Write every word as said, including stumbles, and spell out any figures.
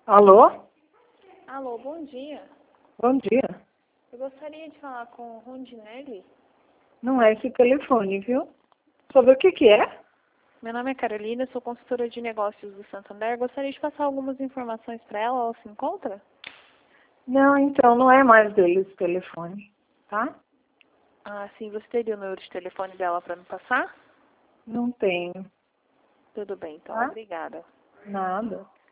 Alô? Alô, bom dia. Bom dia. Eu gostaria de falar com o Rondinelli. Não é esse telefone, viu? Sobre o que que é? Meu nome é Carolina, sou consultora de negócios do Santander. Gostaria de passar algumas informações para ela. Ela se encontra? Não, então, não é mais dele esse telefone, tá? Ah, sim. Você teria o número de telefone dela para me passar? Não tenho, Tudo bem, então. tá? Obrigada. Nada.